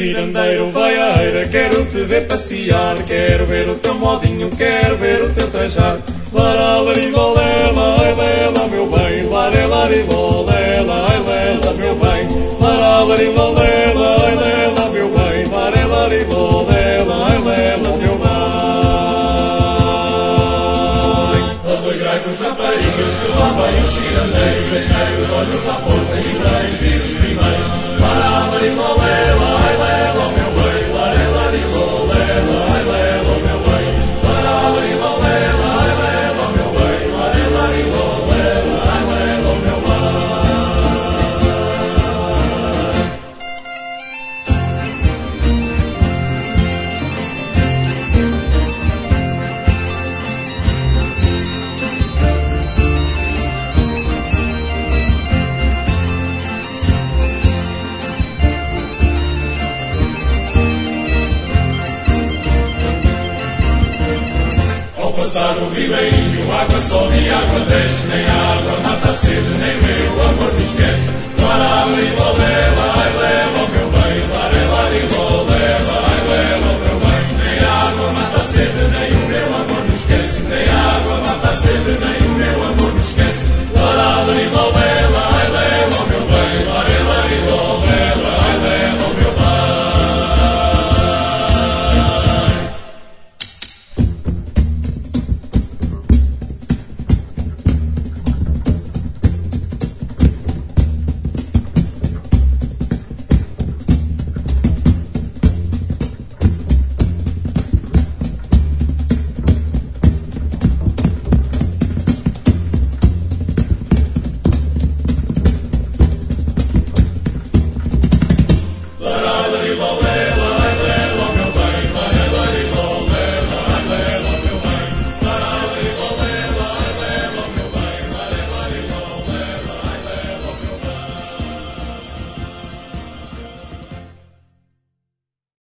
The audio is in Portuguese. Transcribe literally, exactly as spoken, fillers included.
cirandeiro, vai à eira, quero te ver passear, quero ver o teu modinho, quero ver o teu trajar. Laralaribolela, ai lela, meu bem, larelaribolela, ai lela, meu bem, laralaribolela, ai lela, meu bem, larelaribolela, ai lela, meu bem. Alegrai com os raparigas que lá vem os cirandeiros, deitei os olhos à porta e três vir os primeiros. Laralaribolela, ai lela, meu bem, larelaribolela, ai lela, meu bem, laralaribolela, ai lela, meu bem, larelaribolela, ai lela, meu bem. Ao passar o ribeirinho, água sobe e água desce, nem a água mata a sede, nem o meu amor me esquece. Laralaribolela,